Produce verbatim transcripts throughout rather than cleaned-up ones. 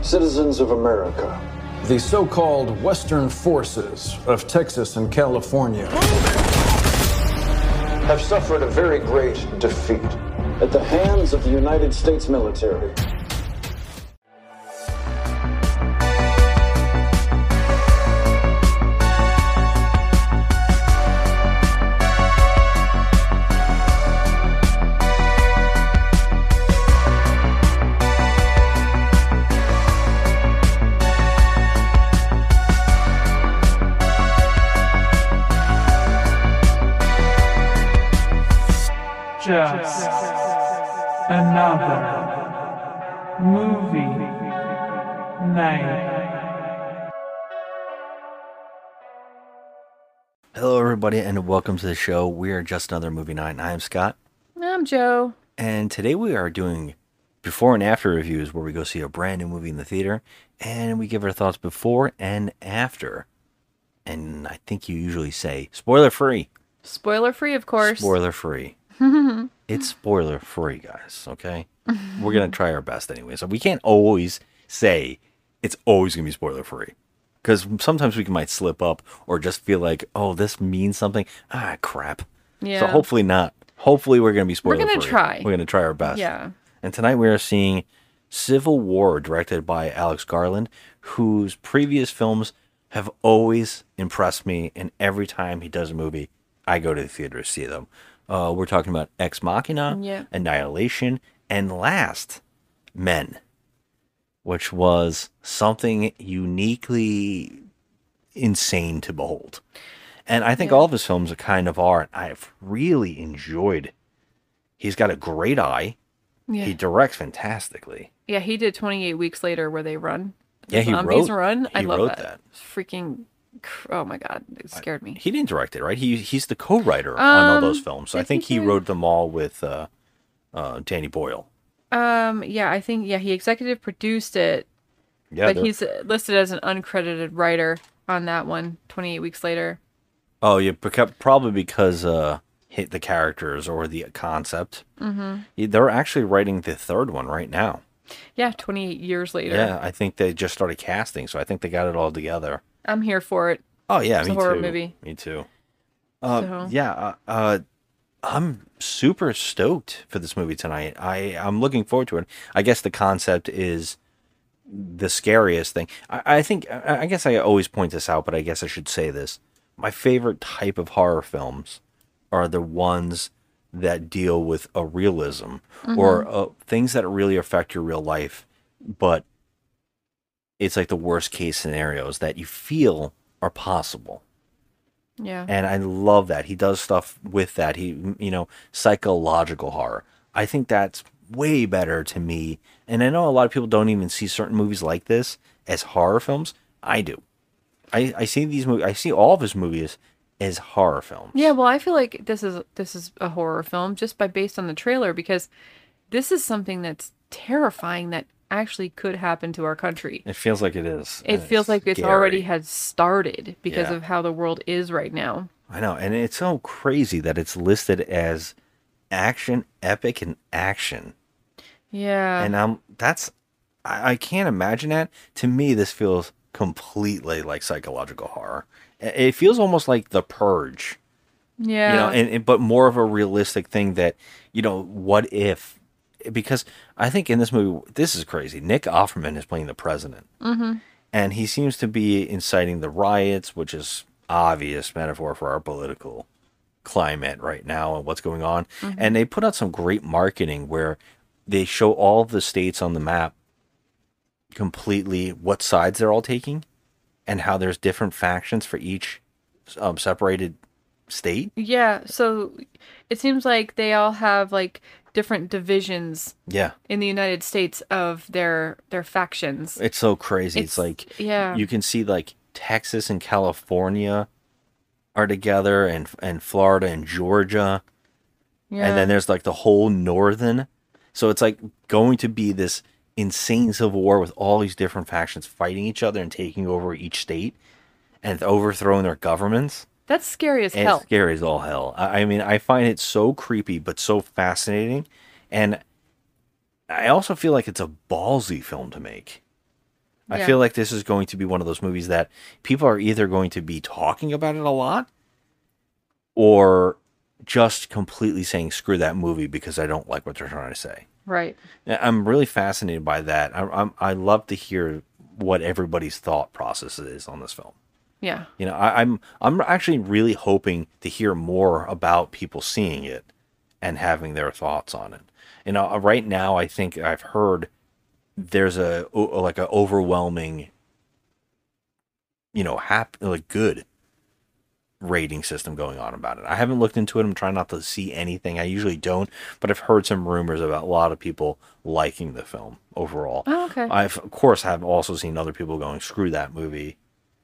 Citizens of America, the so-called Western forces of Texas and California have suffered a very great defeat at the hands of the United States military. Just another movie night. Hello, everybody, and welcome to the show. We are Just Another Movie Night, and I am Scott. I'm Joe. And today we are doing before and after reviews where we go see a brand new movie in the theater, and we give our thoughts before and after. And I think you usually say spoiler-free. Spoiler-free, of course. Spoiler-free. It's spoiler-free, guys, okay? We're going to try our best anyway. So we can't always say it's always going to be spoiler-free. Because sometimes we might slip up or just feel like, oh, this means something. Ah, crap. Yeah. So hopefully not. Hopefully we're going to be spoiler-free. We're going to try. We're going to try our best. Yeah. And tonight we are seeing Civil War, directed by Alex Garland, whose previous films have always impressed me. And every time he does a movie, I go to the theater to see them. Uh, we're talking about Ex Machina, yeah. Annihilation, and last, Men, which was something uniquely insane to behold. And I think yeah. all of his films are kind of are. I've really enjoyed. He's got a great eye. Yeah. He directs fantastically. Yeah, he did twenty-eight Weeks Later where they run. Yeah, he Zombies wrote. Run. I he love wrote that. that. Freaking. Oh my god, it scared me. He didn't direct it, right? He he's the co-writer um, on all those films. So I, I think, think he wrote them all with uh, uh, Danny Boyle. Um, yeah, I think yeah he executive produced it. Yeah, but they're... he's listed as an uncredited writer on that one. twenty-eight Weeks Later. Oh, yeah, probably because uh, hit the characters or the concept. Mm-hmm. They're actually writing the third one right now. Yeah, twenty-eight years later. Yeah, I think they just started casting, so I think they got it all together. I'm here for it. Oh yeah, it's me a horror too. movie. Me too. Uh, so. Yeah, uh, uh, I'm super stoked for this movie tonight. I I'm looking forward to it. I guess the concept is the scariest thing. I, I think. I, I guess I always point this out, but I guess I should say this. My favorite type of horror films are the ones that deal with a realism mm-hmm. or uh, things that really affect your real life, but it's like the worst case scenarios that you feel are possible. Yeah. And I love that. He does stuff with that. He, you know, psychological horror. I think that's way better to me. And I know a lot of people don't even see certain movies like this as horror films. I do. I, I see these movies, I see all of his movies as horror films. Yeah, well, I feel like this is this is a horror film just by based on the trailer, because this is something that's terrifying that actually could happen to our country. It feels like it is. It feels it's like it's scary. already has started because yeah. of how the world is right now. I know, and it's so crazy that it's listed as action, epic, and action. Yeah. And um, that's I, I can't imagine that. To me, this feels completely like psychological horror. It feels almost like The Purge. Yeah. You know, and, and but more of a realistic thing that, you know, what if? Because I think in this movie, this is crazy. Nick Offerman is playing the president. Mm-hmm. And he seems to be inciting the riots, which is obvious metaphor for our political climate right now and what's going on. Mm-hmm. And they put out some great marketing where they show all of the states on the map completely what sides they're all taking and how there's different factions for each um, separated state. Yeah, so it seems like they all have like different divisions yeah. in the United States of their their factions. It's so crazy. It's, it's like yeah. you can see like Texas and California are together and and Florida and Georgia. Yeah. And then there's like the whole northern. So it's like going to be this insane civil war with all these different factions fighting each other and taking over each state and overthrowing their governments. That's scary as and hell. It's scary as all hell. I, I mean, I find it so creepy, but so fascinating. And I also feel like it's a ballsy film to make. I Yeah. feel like this is going to be one of those movies that people are either going to be talking about it a lot or just completely saying screw that movie because I don't like what they're trying to say. Right. Yeah, I'm really fascinated by that. I, I'm I love to hear what everybody's thought process is on this film. Yeah. You know, I, I'm I'm actually really hoping to hear more about people seeing it and having their thoughts on it. You know, right now I think I've heard there's a o- like a overwhelming, you know, hap like good rating system going on about it. I haven't looked into it. I'm trying not to see anything. I usually don't, but I've heard some rumors about a lot of people liking the film overall. Oh, okay. I've of course have also seen other people going screw that movie.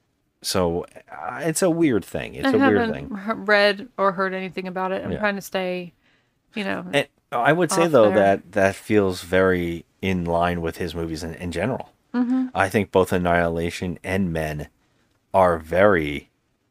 So uh, it's a weird thing. It's I a weird haven't thing. he- read or heard anything about it. I'm Yeah. trying to stay, you know. And I would say off though there. that that feels very in line with his movies in, in general. Mm-hmm. I think both Annihilation and Men are very,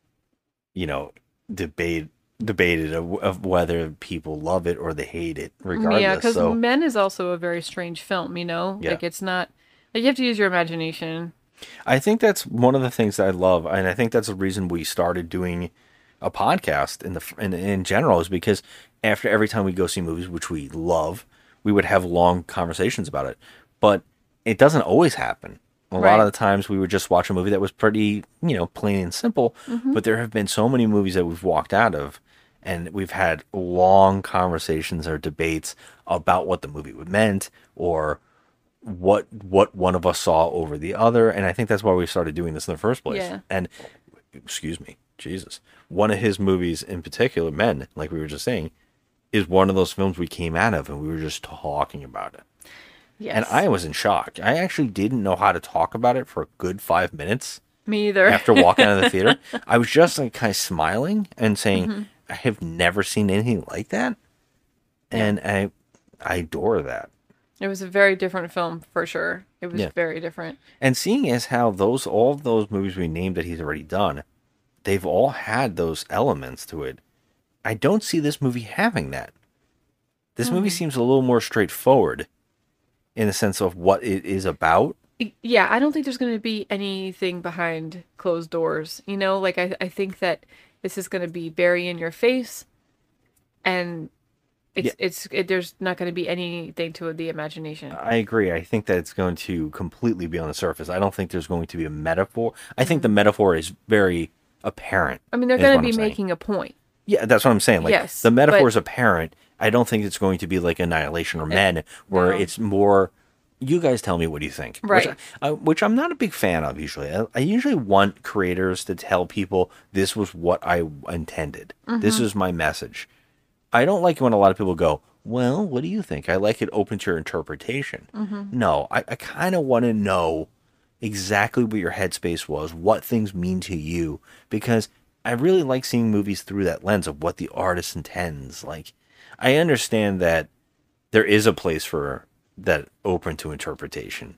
you know, debate debated of, of whether people love it or they hate it, regardless. Yeah, because so Men is also a very strange film, you know? Yeah. Like, it's not, like, you have to use your imagination. I think that's one of the things that I love, and I think that's the reason we started doing a podcast in the in, in general is because after every time we go see movies, which we love, we would have long conversations about it. But it doesn't always happen. A lot Right. of the times we would just watch a movie that was pretty, you know, plain and simple. Mm-hmm. But there have been so many movies that we've walked out of, and we've had long conversations or debates about what the movie meant or what what one of us saw over the other. And I think that's why we started doing this in the first place. Yeah. And excuse me, Jesus, one of his movies in particular, Men, like we were just saying, is one of those films we came out of and we were just talking about it. Yes. And I was in shock. I actually didn't know how to talk about it for a good five minutes Me either. after walking out of the theater. I was just like kind of smiling and saying, Mm-hmm. I have never seen anything like that. And I I adore that. It was a very different film, for sure. It was Yeah. very different. And seeing as how those all of those movies we named that he's already done, they've all had those elements to it. I don't see this movie having that. This movie Mm-hmm. seems a little more straightforward in the sense of what it is about. Yeah, I don't think there's going to be anything behind closed doors. You know, like, I, I think that this is going to be very in your face, and it's Yeah. it's it, there's not going to be anything to the imagination. I agree. I think that it's going to completely be on the surface. I don't think there's going to be a metaphor. I think the metaphor is very apparent. I mean, they're is going what to I'm be saying. making a point. Yeah, that's what I'm saying. Like Yes, the metaphor but- is apparent. I don't think it's going to be like Annihilation or Men, where no. it's more. You guys tell me what do you think, Right. Which, I, uh, which I'm not a big fan of. Usually, I, I usually want creators to tell people this was what I intended. This Mm-hmm. is my message. I don't like when a lot of people go, "Well, what do you think?" I like it open to your interpretation. Mm-hmm. No, I, I kind of want to know exactly what your headspace was, what things mean to you, because I really like seeing movies through that lens of what the artist intends. Like, I understand that there is a place for that open to interpretation,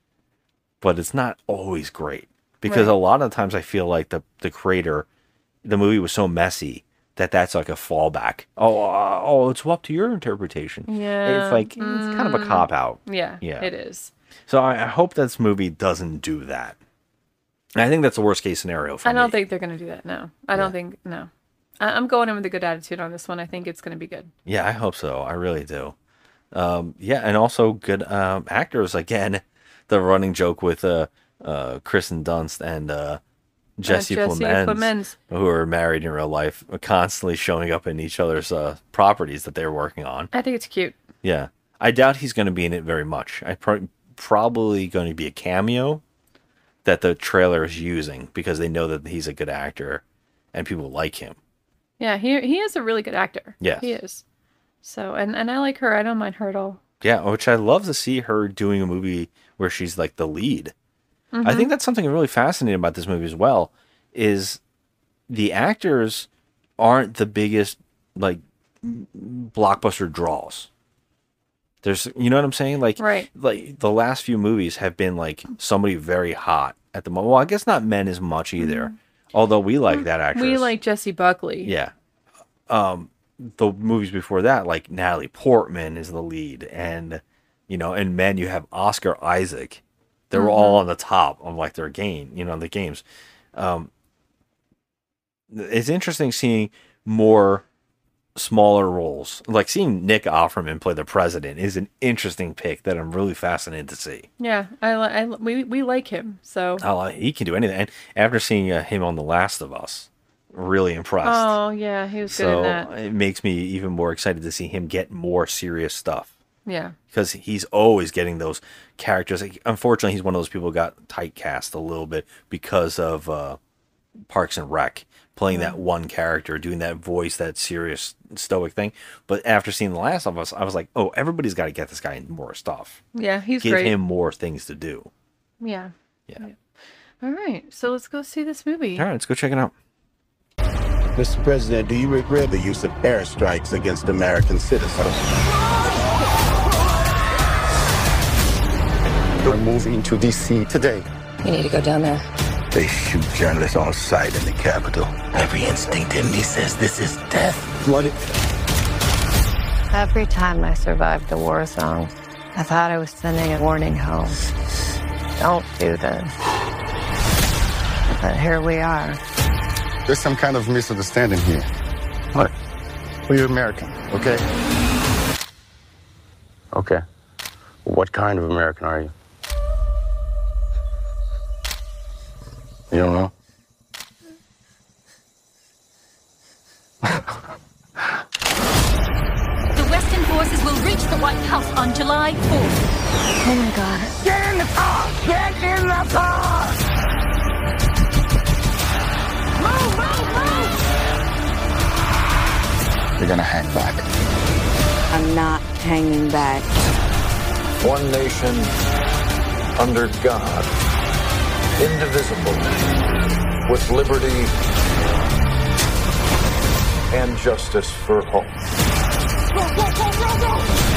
but it's not always great because Right. a lot of times I feel like the the creator, the movie was so messy that that's like a fallback. Oh, uh, oh, it's up to your interpretation. Yeah, It's like it's kind of a cop out. Yeah, Yeah. it is. So I, I hope this movie doesn't do that. And I think that's the worst case scenario for I don't me. think they're going to do that. No, I don't think. No, I, I'm going in with a good attitude on this one. I think it's going to be good. Yeah, I hope so. I really do. Um, yeah, and also good um, actors. Again, the running joke with uh, uh, Kristen Dunst and uh, Jesse, Jesse Plemons, Plemons. who are married in real life, are constantly showing up in each other's uh, properties that they're working on. I think it's cute. Yeah, I doubt he's going to be in it very much. I pro- probably going to be a cameo that the trailer is using because they know that he's a good actor and people like him. Yeah, he he is a really good actor. Yes. he is. So, and and I like her. I don't mind her at all. Yeah, which I love to see her doing a movie where she's like the lead. I think that's something really fascinating about this movie as well, is the actors aren't the biggest like blockbuster draws. There's, you know what I'm saying? Like, Right. like the last few movies have been like somebody very hot at the moment. Well, I guess not Men as much either, although we like that actress. We like Jessie Buckley. Yeah. Um, the movies before that, like Natalie Portman is the lead, and you know, in Men you have Oscar Isaac, They were all on the top of like their game, you know, the games. Um, it's interesting seeing more smaller roles. Like seeing Nick Offerman play the president is an interesting pick that I'm really fascinated to see. Yeah, I, li- I li- we we like him. So Oh, he can do anything. And after seeing uh, him on The Last of Us, really impressed. oh yeah, he was good so in that. it makes me even more excited to see him get more serious stuff. Yeah. Because he's always getting those characters. Like, unfortunately, he's one of those people who got typecast a little bit because of uh, Parks and Rec, playing that one character, doing that voice, that serious, stoic thing. But after seeing The Last of Us, I was like, oh, everybody's got to get this guy in more stuff. Yeah, he's Give great. him more things to do. Yeah. Yeah. All right, so let's go see this movie. All right, let's go check it out. Mister President, do you regret the use of airstrikes against American citizens? We're moving to D C today. You need to go down there. They shoot journalists on sight in the Capitol. Every instinct in me says this is death. What? Every time I survived the war zone, I thought I was sending a warning home. Don't do this. But here we are. There's some kind of misunderstanding here. What? Well, you're American, okay? Okay. What kind of American are you? You don't know? The Western forces will reach the White House on July fourth. Oh my God. Get in the car! Get in the car! Move, move, move! You're gonna hang back. I'm not hanging back. One nation under God, indivisible, with liberty and justice for all. Go, go, go, go, go!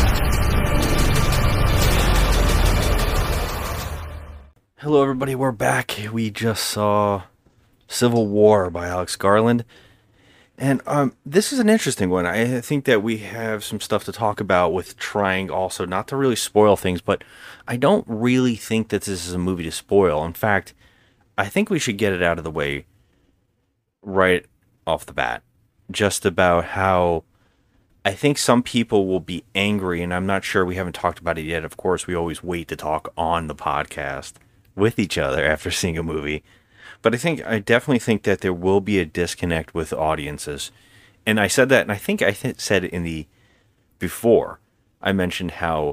Hello, everybody. We're back. We just saw Civil War by Alex Garland. And um, this is an interesting one. I think that we have some stuff to talk about with trying also not to really spoil things, but I don't really think that this is a movie to spoil. In fact, I think we should get it out of the way right off the bat. Just about how I think some people will be angry, and I'm not sure, we haven't talked about it yet. Of course, we always wait to talk on the podcast with each other after seeing a movie. But I think, I definitely think that there will be a disconnect with audiences. And I said that, and I think I th- said it in the, before, I mentioned how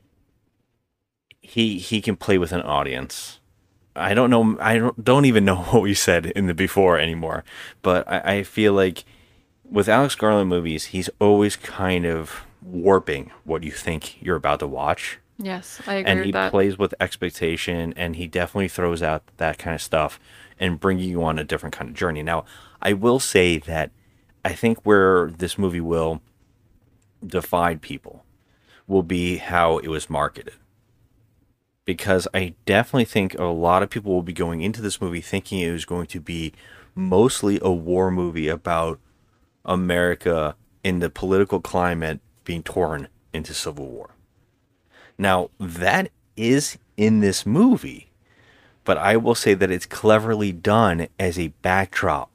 he he can play with an audience. I don't know, I don't, don't even know what we said in the before anymore. But I, I feel like with Alex Garland movies, he's always kind of warping what you think you're about to watch. Yes, I agree And with he that. plays with expectation, and he definitely throws out that kind of stuff and bringing you on a different kind of journey. Now, I will say that I think where this movie will divide people will be how it was marketed. Because I definitely think a lot of people will be going into this movie thinking it was going to be mostly a war movie about America in the political climate being torn into civil war. Now, that is in this movie, but I will say that it's cleverly done as a backdrop.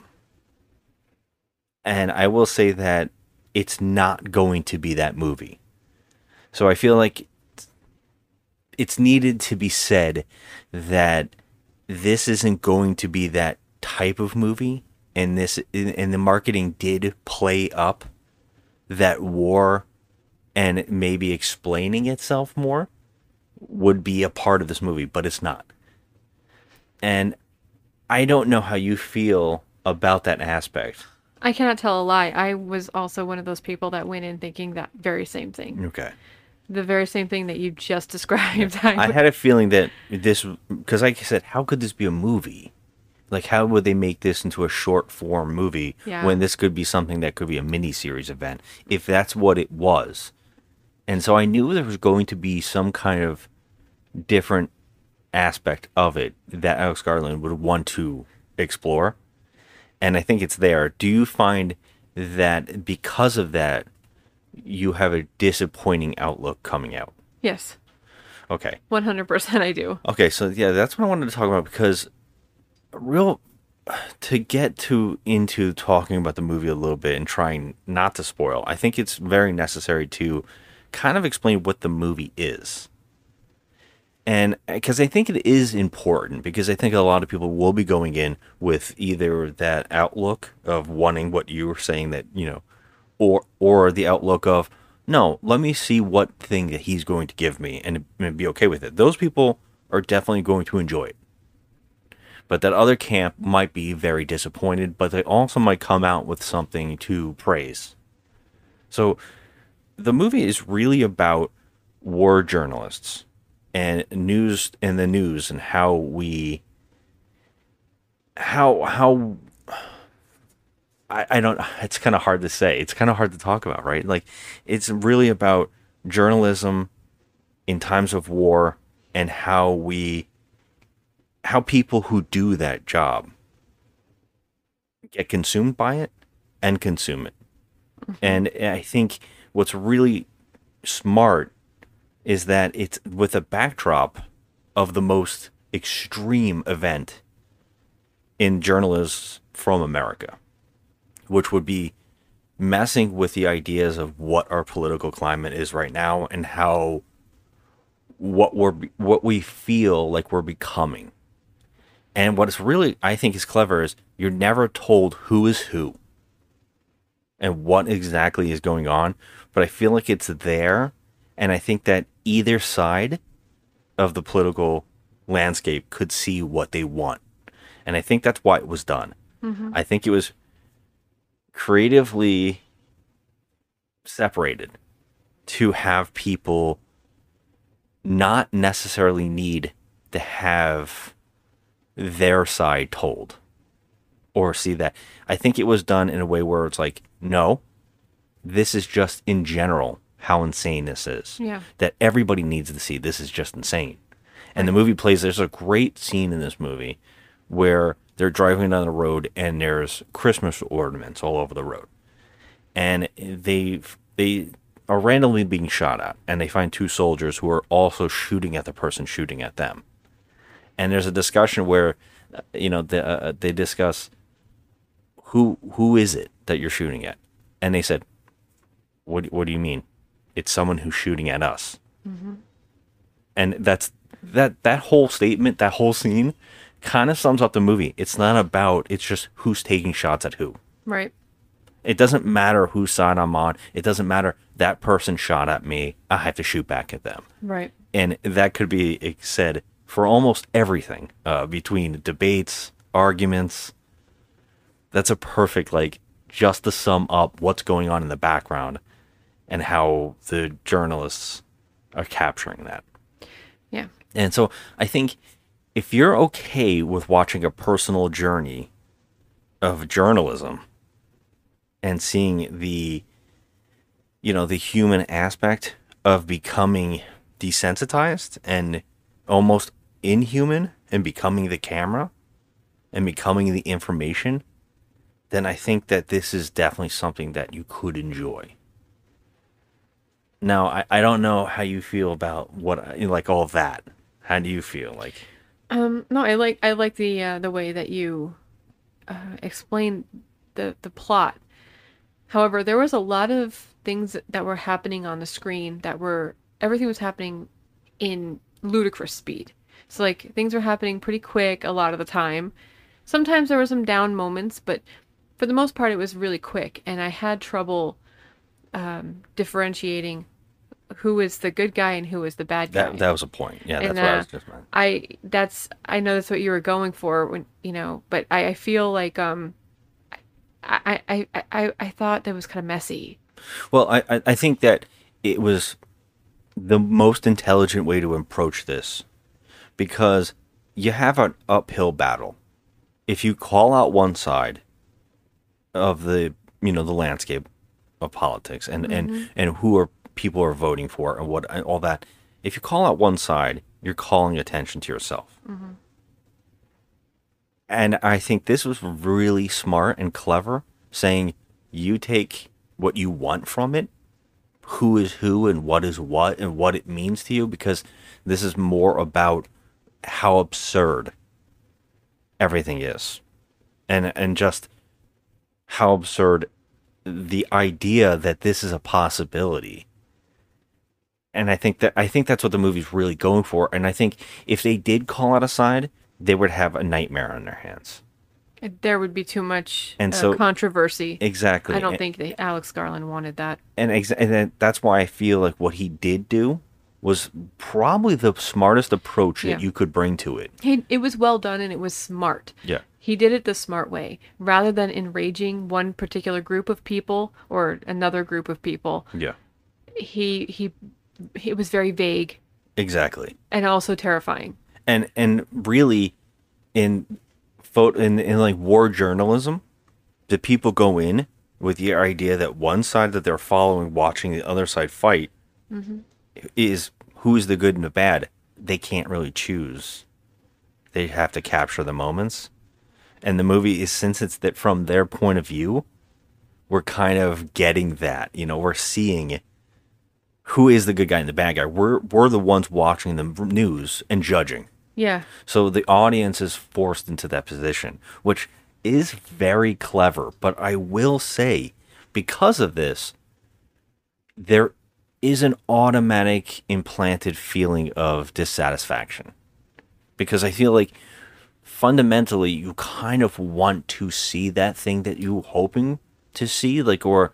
And I will say that it's not going to be that movie. So I feel like it's needed to be said that this isn't going to be that type of movie, and this and the marketing did play up that war and maybe explaining itself more would be a part of this movie, but it's not. And I don't know how you feel about that aspect. I cannot tell a lie. I was also one of those people that went in thinking that very same thing. Okay. The very same thing that you just described. I had a feeling that this, because like I said, how could this be a movie? Like, how would they make this into a short form movie Yeah. when this could be something that could be a mini-series event, if that's what it was? And so I knew there was going to be some kind of different aspect of it that Alex Garland would want to explore. And I think it's there. Do you find that because of that, you have a disappointing outlook coming out? Yes. Okay. one hundred percent I do. Okay, so yeah, that's what I wanted to talk about because real to get to into talking about the movie a little bit and trying not to spoil. I think it's very necessary to kind of explain what the movie is. And because I think it is important, because I think a lot of people will be going in with either that outlook of wanting what you were saying that, you know, or or the outlook of, no, let me see what thing that he's going to give me and, and be okay with it. Those people are definitely going to enjoy it. But that other camp might be very disappointed, but they also might come out with something to praise. So the movie is really about war journalists and news and the news and how we how how I, I don't it's kind of hard to say. It's kind of hard to talk about, right? Like it's really about journalism in times of war and how we how people who do that job get consumed by it and consume it. Mm-hmm. And I think what's really smart is that it's with a backdrop of the most extreme event in journalists from America, which would be messing with the ideas of what our political climate is right now and how what we're what we feel like we're becoming. And what is really, I think, is clever is you're never told who is who and what exactly is going on, but I feel like it's there, and I think that either side of the political landscape could see what they want. And I think that's why it was done. Mm-hmm. I think it was creatively separated to have people not necessarily need to have their side told or see that. I think it was done in a way where it's like, no, this is just in general how insane this is. Yeah. That everybody needs to see this is just insane. And the movie plays, there's a great scene in this movie where they're driving down the road and there's Christmas ornaments all over the road. And they they are randomly being shot at, and they find two soldiers who are also shooting at the person shooting at them. And there's a discussion where, you know, the, uh, they discuss who who is it that you're shooting at, and they said, "What what do you mean? It's someone who's shooting at us." Mm-hmm. And that's that that whole statement, that whole scene, kind of sums up the movie. It's not about. It's just who's taking shots at who. Right. It doesn't matter whose side I'm on. It doesn't matter that person shot at me. I have to shoot back at them. Right. And that could be said for almost everything, uh, between debates, arguments. That's a perfect, like, just to sum up what's going on in the background and how the journalists are capturing that. Yeah. And so I think if you're okay with watching a personal journey of journalism and seeing the, you know, the human aspect of becoming desensitized and almost inhuman and becoming the camera and becoming the information, then I think that this is definitely something that you could enjoy. Now, I, I don't know how you feel about what, like, all that. How do you feel? Like, um, no, I like I like the uh, the way that you uh, explain the the plot. However, there was a lot of things that were happening on the screen that were everything was happening in ludicrous speed. So, like, things were happening pretty quick a lot of the time. Sometimes there were some down moments, but for the most part, it was really quick. And I had trouble um, differentiating who is the good guy and who is the bad guy. That that was a point. Yeah, and, that's what uh, I was just meant. I that's I know that's what you were going for when you know, but I, I feel like um, I, I I I I thought that was kind of messy. Well, I I I think that it was the most intelligent way to approach this, because you have an uphill battle. If you call out one side of the, you know, the landscape of politics and, mm-hmm. and, and who are people are voting for and what and all that, if you call out one side, you're calling attention to yourself. Mm-hmm. And I think this was really smart and clever, saying you take what you want from it who is who and what is what and what it means to you, because this is more about how absurd everything is, and and just how absurd the idea that this is a possibility. And I think that I think that's what the movie's really going for. And I think if they did call it aside, they would have a nightmare on their hands. There would be too much And uh, so- controversy. Exactly. I don't And- think that Alex Garland wanted that. And, ex- and then that's why I feel like what he did do was probably the smartest approach Yeah. that you could bring to it. He, it was well done and it was smart. Yeah. He did it the smart way. Rather than enraging one particular group of people or another group of people, Yeah. he he it was very vague Exactly. and also terrifying. And and really, in photo in, in like war journalism, the people go in with the idea that one side that they're following, watching the other side fight, is who is the good and the bad. They can't really choose. They have to capture the moments. And the movie is, since it's that from their point of view, we're kind of getting that. You know, we're seeing who is the good guy and the bad guy. We're we're the ones watching the news and judging. Yeah. So the audience is forced into that position, which is very clever. But I will say, because of this, there is an automatic implanted feeling of dissatisfaction. Because I feel like fundamentally you kind of want to see that thing that you're hoping to see, like, or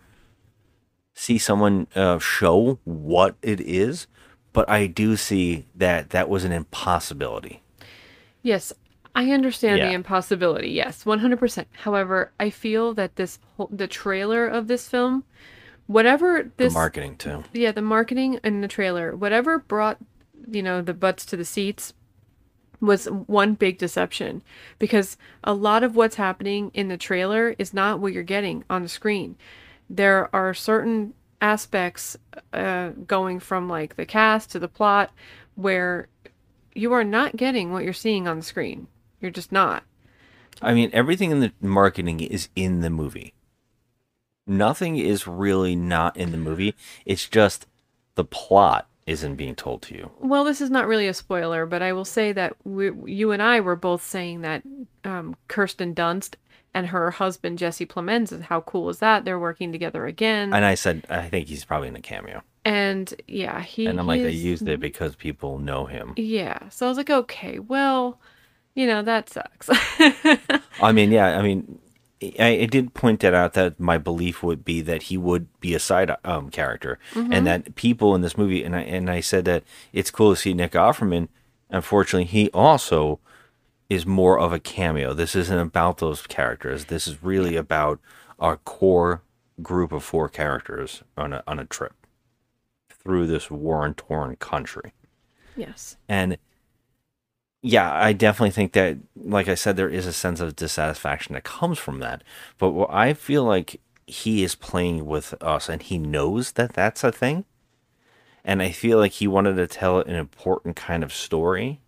see someone uh, show what it is. But I do see that that was an impossibility. Yes, I understand Yeah. the impossibility. Yes, one hundred percent. However, I feel that this whole, the trailer of this film, whatever this The marketing too. yeah, the marketing and the trailer, whatever brought, you know, the butts to the seats was one big deception, because a lot of what's happening in the trailer is not what you're getting on the screen. There are certain aspects uh, going from like the cast to the plot where you are not getting what you're seeing on the screen. You're just not. I mean, everything in the marketing is in the movie. Nothing is really not in the movie. It's just the plot isn't being told to you. Well, this is not really a spoiler, but I will say that we, you and I were both saying that um, Kirsten Dunst and her husband Jesse Plemons, how cool is that? They're working together again. And I said, I think he's probably in a cameo. And yeah, he. And I'm like, they he's- used it because people know him. Yeah, so I was like, okay, well, you know, that sucks. I mean, yeah, I mean, I, I did point that out, that my belief would be that he would be a side um, character, and that people in this movie, and I and I said that it's cool to see Nick Offerman. Unfortunately, he also is more of a cameo. This isn't about those characters. This is really about our core group of four characters on a on a trip through this war-torn country. Yes. And yeah, I definitely think that, like I said, there is a sense of dissatisfaction that comes from that. But what I feel like he is playing with us, and he knows that that's a thing. And I feel like he wanted to tell an important kind of story.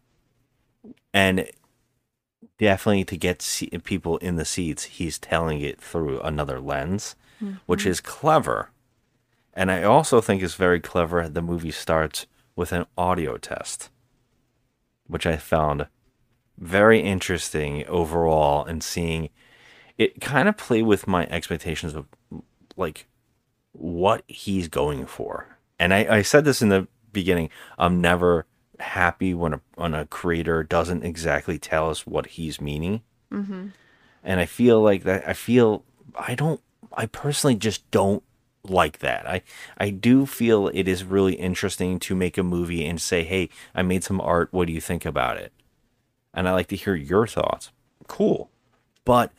And definitely to get se- people in the seats, he's telling it through another lens, which is clever. And I also think it's very clever. The movie starts with an audio test, which I found very interesting overall, and seeing it kind of play with my expectations of like what he's going for. And I, I said this in the beginning, I'm never happy when a, when a creator doesn't exactly tell us what he's meaning. Mm-hmm. And I feel like that, I feel, I don't, I personally just don't like that. I, I do feel it is really interesting to make a movie and say, hey, I made some art. What do you think about it? And I like to hear your thoughts. Cool. But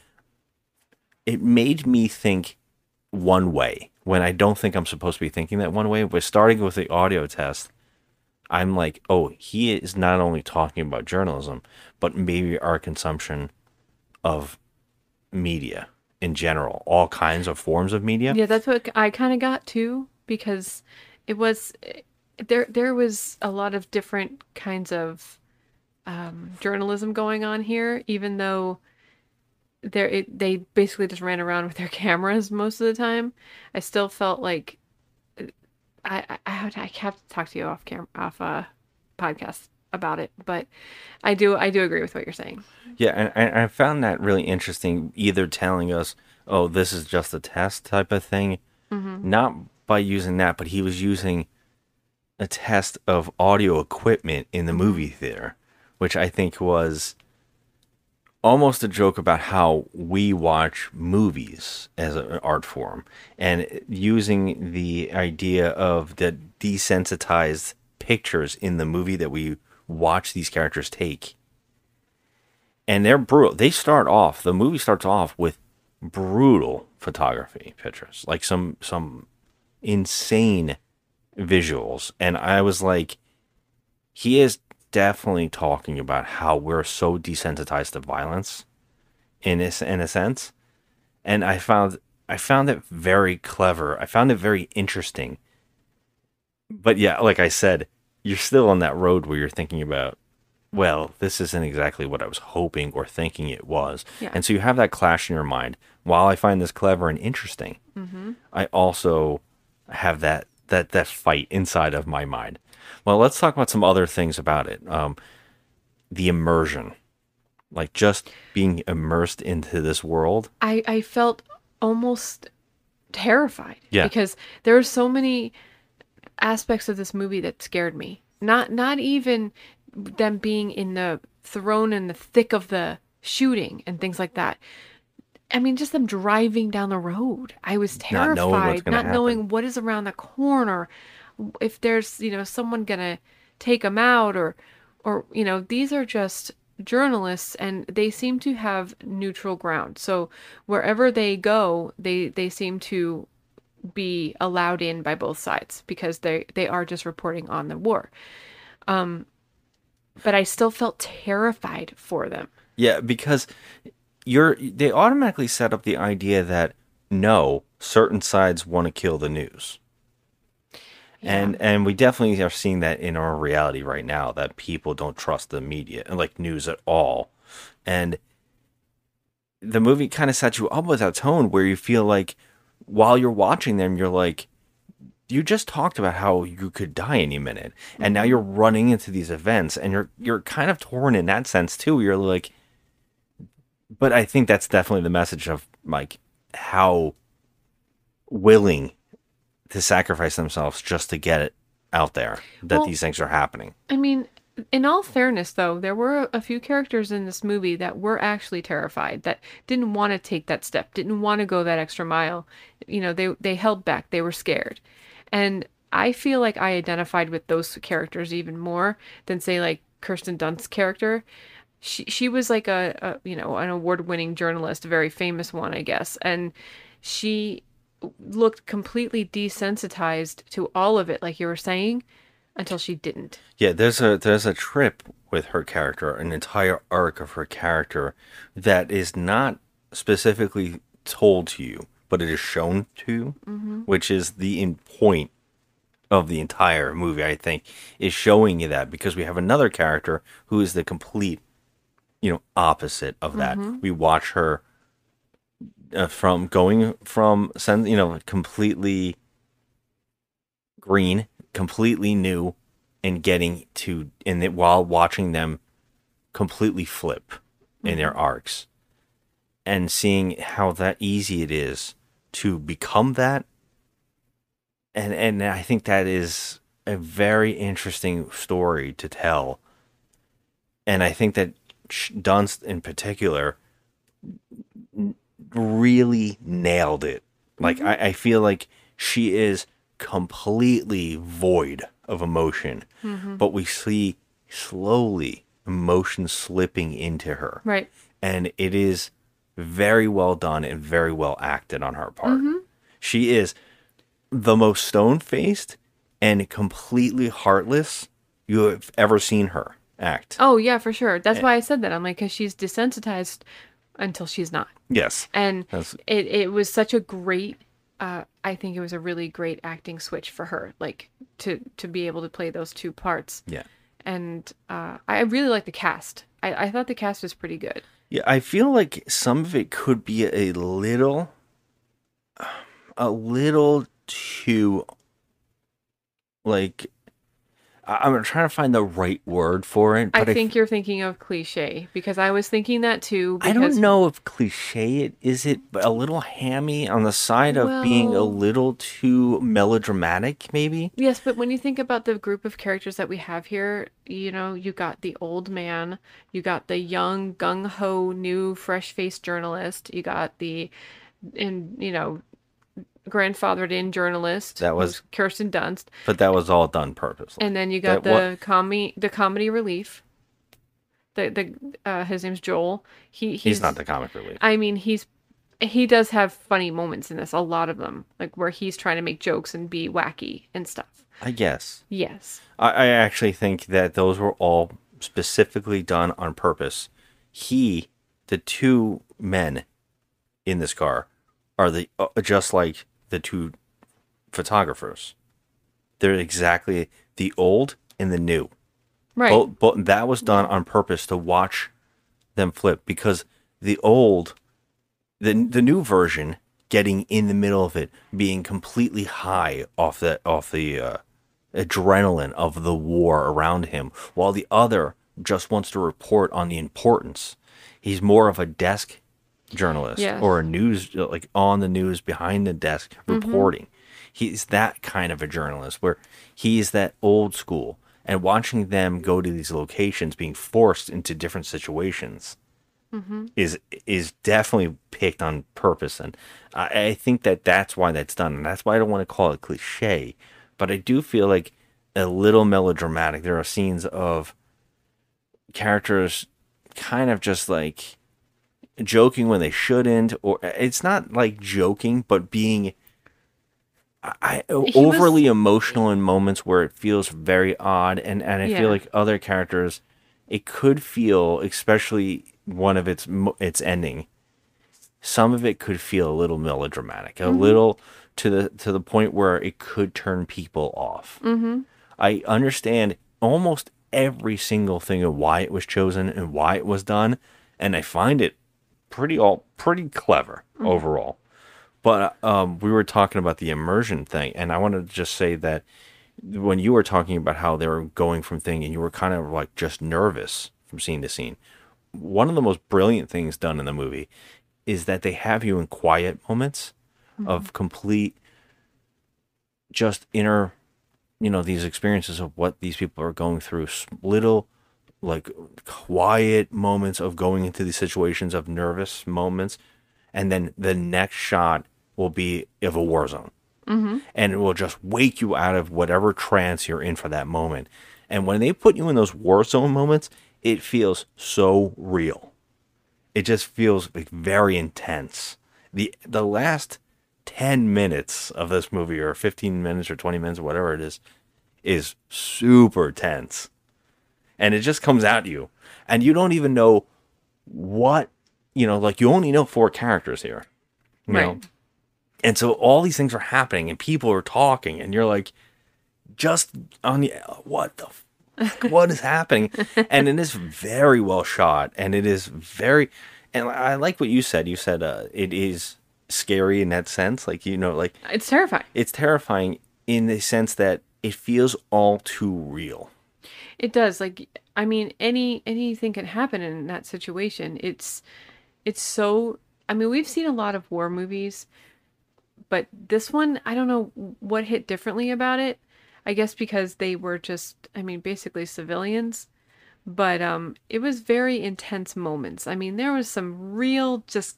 it made me think one way when I don't think I'm supposed to be thinking that one way. But starting with the audio test, I'm like, oh, he is not only talking about journalism, but maybe our consumption of media in general, all kinds of forms of media. Yeah, that's what I kind of got too, because it was there. There was a lot of different kinds of um, journalism going on here, even though there it, they basically just ran around with their cameras most of the time. I still felt like I I, I have to, I have to talk to you off camera, off uh podcast about it, but I do I do agree with what you're saying. Yeah, and I, I found that really interesting, either telling us, oh, this is just a test type of thing, Mm-hmm. not by using that, but he was using a test of audio equipment in the movie theater, which I think was almost a joke about how we watch movies as an art form, and using the idea of the desensitized pictures in the movie that we watch these characters take. And they're brutal. They start off, the movie starts off with brutal photography pictures, like some some insane visuals. And I was like, he is definitely talking about how we're so desensitized to violence in this, in a sense. And I found I found it very clever. I found it very interesting. But yeah, like I said, you're still on that road where you're thinking about, well, this isn't exactly what I was hoping or thinking it was. Yeah. And so you have that clash in your mind. While I find this clever and interesting, Mm-hmm. I also have that, that, that fight inside of my mind. Well, let's talk about some other things about it. Um, the immersion, like just being immersed into this world. I, I felt almost terrified. Yeah. Because there were so many aspects of this movie that scared me. Not not even them being in the thrown in the thick of the shooting and things like that. I mean, just them driving down the road. I was Not knowing what's terrified, gonna not happen. knowing what is around the corner, if there's, you know, someone gonna take them out, or, or you know, these are just journalists, and they seem to have neutral ground. So wherever they go, they they seem to be allowed in by both sides, because they they are just reporting on the war. Um, but I still felt terrified for them. Yeah, because you're they automatically set up the idea that no, certain sides want to kill the news. And and we definitely are seeing that in our reality right now, that people don't trust the media and like news at all. And the movie kind of sets you up with that tone where you feel like while you're watching them, you're like, you just talked about how you could die any minute, and now you're running into these events, and you're you're kind of torn in that sense too. You're like, but I think that's definitely the message of like how willing to sacrifice themselves just to get it out there that Well, these things are happening. I mean, in all fairness, though, there were a few characters in this movie that were actually terrified, that didn't want to take that step, didn't want to go that extra mile. You know, they they held back, they were scared. And I feel like I identified with those characters even more than, say, like Kirsten Dunst's character. She she was like a, a you know, an award-winning journalist, a very famous one, I guess, and she looked completely desensitized to all of it, like you were saying, until she didn't. Yeah, there's a there's a trip with her character, an entire arc of her character that is not specifically told to you, but it is shown to you, Mm-hmm. which is the in point of the entire movie, I think, is showing you that, because we have another character who is the complete, you know, opposite of that. Mhm. We watch her uh, from going from, sen- you know, completely green, completely new, and getting to, and it, while watching them completely flip in their arcs, and seeing how that easy it is to become that. And and I think that is a very interesting story to tell. And I think that Sh- Dunst in particular n- really nailed it. Like, I, I feel like she is completely void of emotion, Mhm. but we see slowly emotion slipping into her. Right. And it is very well done and very well acted on her part. Mhm. She is the most stone-faced and completely heartless you have ever seen her act. Oh, yeah, for sure. That's Eh. why I said that. I'm like, because she's desensitized until she's not. Yes. And That's- it, it was such a great, uh, I think it was a really great acting switch for her, like to, to be able to play those two parts. Yeah. And uh, I really like the cast. I, I thought the cast was pretty good. Yeah, I feel like some of it could be a little, a little too like I- I'm trying to find the right word for it. I But think you're thinking of cliche because I was thinking that too. I Because, don't know if cliche it is it, but a little hammy on the side of being a Well- little too melodramatic, maybe. Yes, but when you think about the group of characters that we have here, you know, you got the old man, you got the young, gung ho, new, fresh faced journalist, you got the, in you know, grandfathered in journalist That was- who's Kirsten Dunst, But that was all done purposely. and then you got That wa- the comedy, the comedy relief. The the uh, his name's Joel. He he's, He's not the comic relief. I mean, he's he does have funny moments in this, a lot of them, like where he's trying to make jokes and be wacky and stuff. I guess. Yes. I, I actually think that those were all specifically done on purpose. He, the two men in this car, are the uh, just like the two photographers. They're exactly the old and the new. Right. But, but that was done on purpose to watch them flip because the old, the the new version, getting in the middle of it, being completely high off the off the uh, adrenaline of the war around him, while the other just wants to report on the importance. He's more of a desk journalist Yes. or a news, like on the news behind the desk reporting. He's that kind of a journalist where he's that old school. And watching them go to these locations, being forced into different situations, is is definitely picked on purpose. And I, I think that that's why that's done. And that's why I don't want to call it cliche. But I do feel like a little melodramatic. There are scenes of characters kind of just like joking when they shouldn't. Or it's not like joking, but being... I, was- overly emotional in moments where it feels very odd, and, and I Yeah. feel like other characters, it could feel, especially one of its mo- its ending, some of it could feel a little melodramatic, a little to the to the point where it could turn people off. Mm-hmm. I understand almost every single thing of why it was chosen and why it was done, and I find it pretty all pretty clever overall. But um, we were talking about the immersion thing, and I wanted to just say that when you were talking about how they were going from thing, and you were kind of like just nervous from scene to scene, one of the most brilliant things done in the movie is that they have you in quiet moments of complete, just inner, you know, these experiences of what these people are going through, s- little like quiet moments of going into these situations of nervous moments, and then the next shot will be of a war zone. Mm-hmm. And it will just wake you out of whatever trance you're in for that moment. And when they put you in those war zone moments, it feels so real. It just feels like very intense. The the last ten minutes of this movie, or fifteen minutes or twenty minutes or whatever it is, is super tense. And it just comes at you. And you don't even know what, you know, like you only know four characters here. You know? Right. And so all these things are happening and people are talking and you're like, just on the, what the fuck, what is happening? And it is very well shot, and it is very, and I like what you said. You said uh, it is scary in that sense. Like, you know, like It's terrifying. it's terrifying in the sense that it feels all too real. It does. Like, I mean, any anything can happen in that situation. It's it's so. I mean, we've seen a lot of war movies, but this one, I don't know what hit differently about it. I guess because they were just, I mean, basically civilians. But um, it was very intense moments. I mean, there was some real just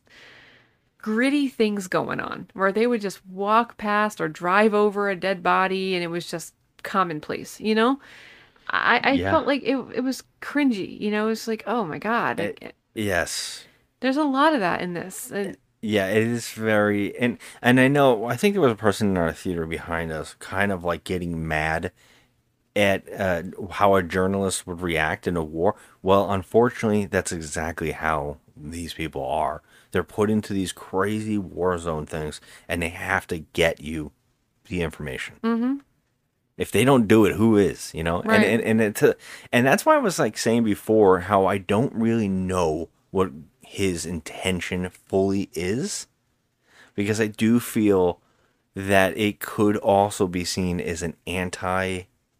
gritty things going on where they would just walk past or drive over a dead body, and it was just commonplace, you know? I, I Yeah. felt like it it was cringy, you know? It was like, oh my God. It- Yes. There's a lot of that in this. And Yeah, it is very, and and I know, I think there was a person in our theater behind us kind of like getting mad at uh, how a journalist would react in a war. Well, unfortunately, that's exactly how these people are. They're put into these crazy war zone things, and they have to get you the information. Mm-hmm. If they don't do it, who is? You know, Right. and and and it's a, and that's why I was like saying before how I don't really know what his intention fully is, because I do feel that it could also be seen as an anti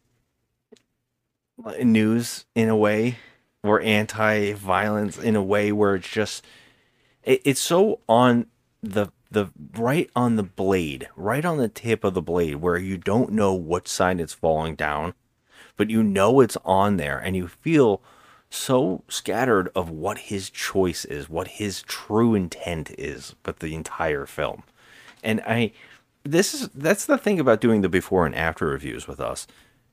news in a way, or anti violence in a way where it's just it, it's so on the the right on the blade, right on the tip of the blade, where you don't know what side it's falling down, but you know it's on there, and you feel so scattered of what his choice is, what his true intent is with the entire film. And I, this is, that's the thing about doing the before and after reviews with us.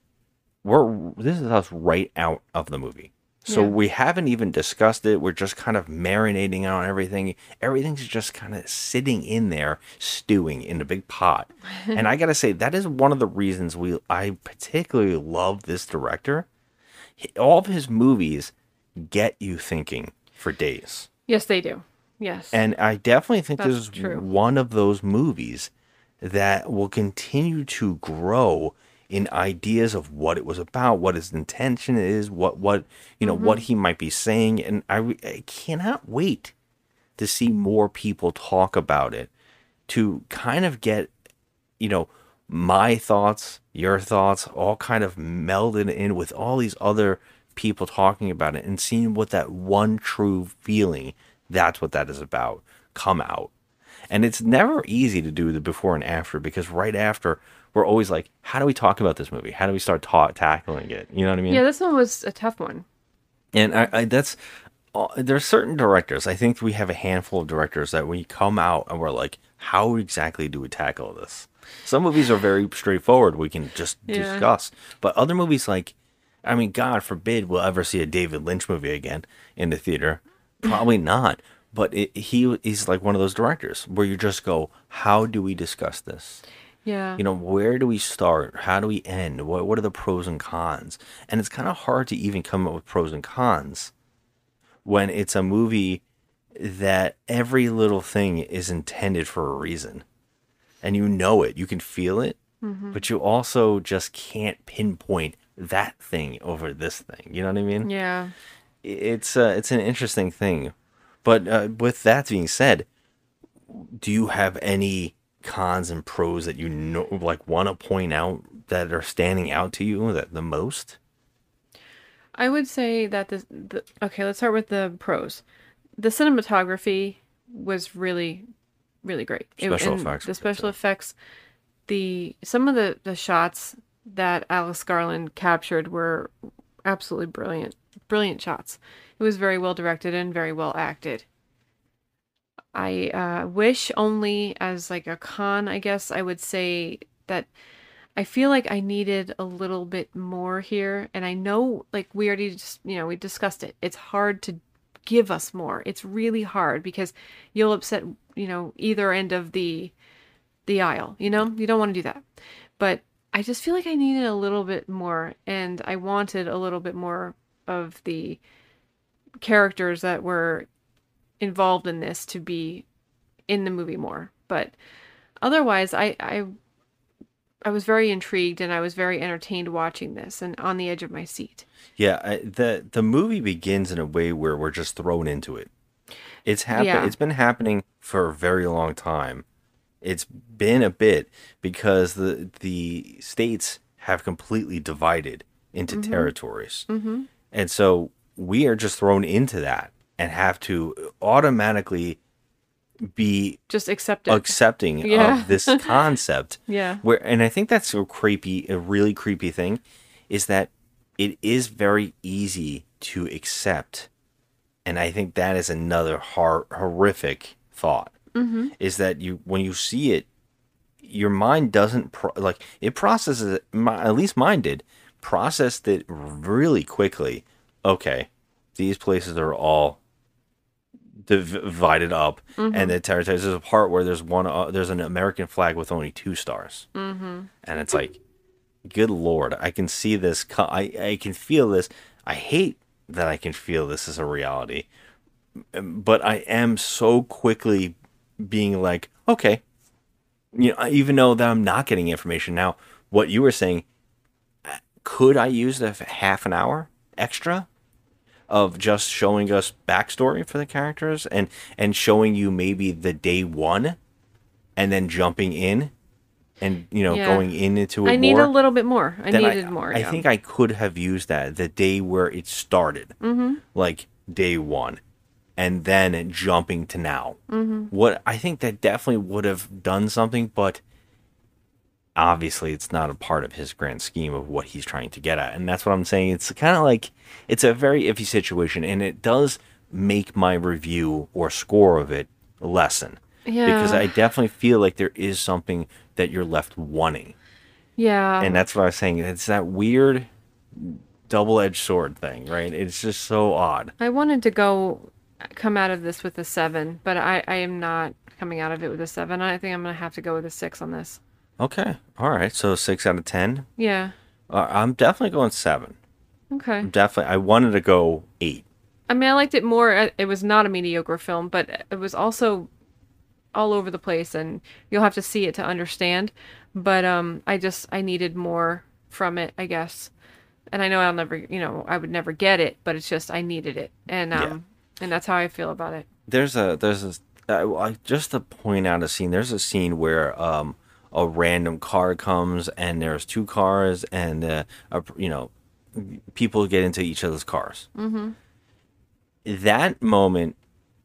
We're, this is us right out of the movie. So Yeah. we haven't even discussed it. We're just kind of marinating on everything. Everything's just kind of sitting in there, stewing in a big pot. And I got to say, that is one of the reasons we, I particularly love this director. All of his movies get you thinking for days. Yes, they do. Yes. And I definitely think That's this is true. one of those movies that will continue to grow in ideas of what it was about, what his intention is, what, what you know, Mm-hmm. what he might be saying. And I, I cannot wait to see more people talk about it, to kind of get, you know, my thoughts, your thoughts, all kind of melded in with all these other people talking about it and seeing what that one true feeling, that's what that is about, come out. And it's never easy to do the before and after, because right after, we're always like, how do we talk about this movie? How do we start ta- tackling it? You know what I mean? yeah, this one was a tough one. And I, I that's uh, there's certain directors. I think we have a handful of directors that we come out and we're like, how exactly do we tackle this? Some movies are very straightforward. We can just Yeah. discuss. But other movies, like, I mean, God forbid we'll ever see a David Lynch movie again in the theater. Probably not. But it, he is like one of those directors where you just go, how do we discuss this? Yeah. You know, where do we start? How do we end? What what are the pros and cons? And it's kind of hard to even come up with pros and cons when it's a movie that every little thing is intended for a reason. And you know it, you can feel it, but you also just can't pinpoint that thing over this thing. You know what I mean? Yeah. It's uh, it's an interesting thing. But uh, with that being said, do you have any cons and pros that you know, like, want to point out that are standing out to you that the most? I would say that the, the okay, let's start with the pros. The cinematography was really, really great. It- Special and effects The were good, special too. effects, the some of the the shots that Alex Garland captured were absolutely brilliant, brilliant shots. It was very well directed and very well acted. I uh, wish only as like a con, I guess I would say that I feel like I needed a little bit more here. And I know, like, we already just, you know, we discussed it. It's hard to give us more. It's really hard because you'll upset, you know, either end of the the aisle, you know? You don't want to do that. But I just feel like I needed a little bit more, and I wanted a little bit more of the characters that were involved in this to be in the movie more. But otherwise, I I I was very intrigued and I was very entertained watching this and on the edge of my seat. Yeah, I, the the movie begins in a way where we're just thrown into it. It's happen- Yeah. It's been happening for a very long time. It's been a bit because the the states have completely divided into territories, Mm-hmm. and so we are just thrown into that and have to automatically be Just accept it. accepting Yeah. of this concept. Yeah. Where, and I think that's a creepy, a really creepy thing, is that it is very easy to accept, and I think that is another hor- horrific thought. Mm-hmm. Is that you when you see it, your mind doesn't pro- like it processes it. My, at least mine did, processed it really quickly. Okay, these places are all div- divided up, Mm-hmm. and the territories. There's a part where there's one. Uh, there's an American flag with only two stars, Mm-hmm. and it's like, good Lord, I can see this. Co- I I can feel this. I hate that I can feel this as a reality, but I am so quickly being like, okay, you know, even though that I'm not getting information now. What you were saying, could I use the f- half an hour extra of just showing us backstory for the characters and and showing you maybe the day one, and then jumping in and you know Yeah. going into it I need more, a little bit more. I then needed I, more. I yeah. think I could have used that the day where it started, Mm-hmm. like day one, and then jumping to now. Mm-hmm. What I think that definitely would have done something, but obviously it's not a part of his grand scheme of what he's trying to get at, and that's what I'm saying. It's kind of like it's a very iffy situation, and it does make my review or score of it lessen. Yeah. Because I definitely feel like there is something that you're left wanting. Yeah. And that's what I was saying. It's that weird double-edged sword thing, right? It's just so odd. I wanted to go come out of this with a seven, but I, I am not coming out of it with a seven. I think I'm going to have to go with a six on this. Okay. All right. So six out of ten. Yeah. Uh, I'm definitely going seven. Okay. I'm definitely. I wanted to go eight. I mean, I liked it more. uh, It was not a mediocre film, but it was also all over the place, and you'll have to see it to understand. But um, I just I needed more from it, I guess. And I know I'll never, you know, I would never get it, but it's just I needed it, and um, Yeah. and that's how I feel about it. There's a there's a uh, I- just to point out a scene. There's a scene where um a random car comes and there's two cars and uh, a, you know people get into each other's cars. Mm-hmm. That moment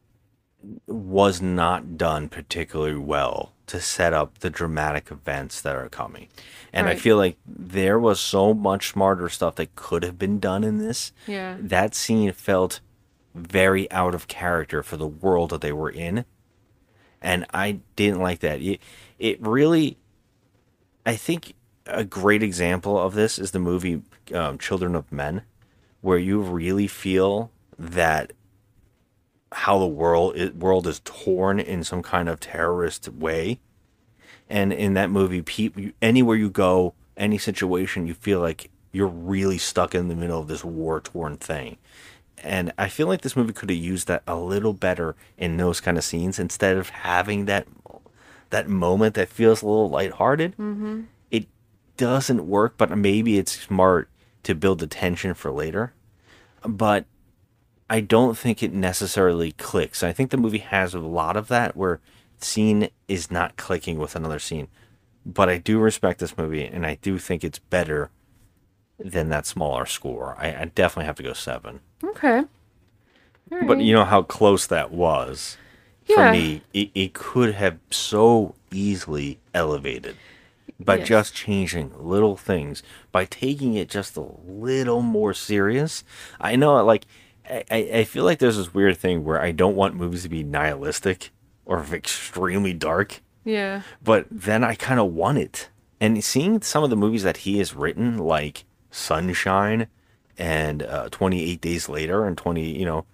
was not done particularly well to set up the dramatic events that are coming. And I Right. feel like there was so much smarter stuff that could have been done in this. Yeah. That scene felt very out of character for the world that they were in. And I didn't like that. It, it really, I think a great example of this is the movie um, Children of Men, where you really feel that how the world is, world is torn in some kind of terrorist way. And in that movie, people, anywhere you go, any situation, you feel like you're really stuck in the middle of this war-torn thing. And I feel like this movie could have used that a little better in those kind of scenes instead of having that that moment that feels a little lighthearted. Mm-hmm. It doesn't work, but maybe it's smart to build the tension for later. But I don't think it necessarily clicks. I think the movie has a lot of that where scene is not clicking with another scene. But I do respect this movie, and I do think it's better than that smaller score. I, I definitely have to go seven. Okay. All But right. you know how close that was. Yeah. For me, it, it could have so easily elevated by Yes. just changing little things, by taking it just a little more serious. I know, like, I, I feel like there's this weird thing where I don't want movies to be nihilistic or extremely dark, Yeah. but then I kind of want it. And seeing some of the movies that he has written, like Sunshine and uh, twenty-eight Days Later and twenty, you know,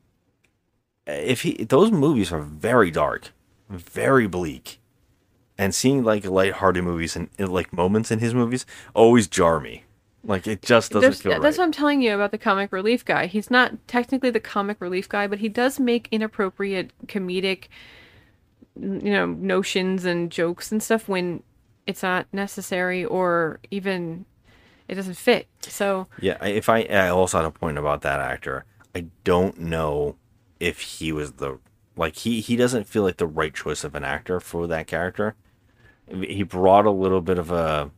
if he those movies are very dark, very bleak, and seeing like lighthearted movies and, and like moments in his movies always jar me. Like it just doesn't There's- feel right. That's what I'm telling you about the comic relief guy. He's not technically the comic relief guy, but he does make inappropriate comedic, you know, notions and jokes and stuff when it's not necessary or even it doesn't fit. So Yeah, I- if I, I also had a point about that actor. I don't know if he was the like he he doesn't feel like the right choice of an actor for that character. He brought a little bit of a,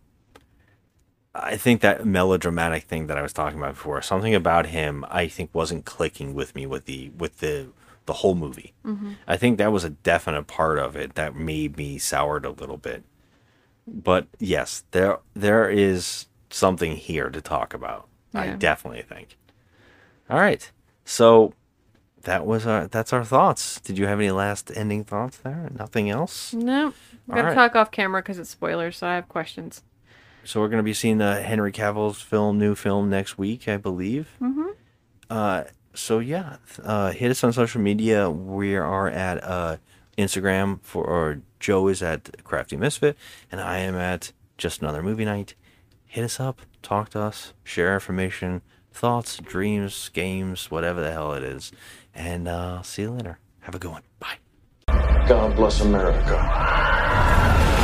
I think that melodramatic thing that I was talking about before. Something about him I think wasn't clicking with me with the with the the whole movie. Mhm. I think that was a definite part of it that made me soured a little bit. But yes, there there is something here to talk about. I Yeah. definitely think. All right. So that was our that's our thoughts. Did you have any last ending thoughts there? Nothing else? no, we All gotta right. talk off camera because it's spoilers. So I have questions. So we're going to be seeing uh, Henry Cavill's film, new film next week, I believe. Mm-hmm. Uh, so yeah, uh, hit us on social media. We are at uh, Instagram for, or Joe is at Crafty Misfit, and I am at Just Another Movie Night. Hit us up, talk to us, share information, thoughts, dreams, games, whatever the hell it is. And uh, see you later. Have a good one. Bye. God bless America.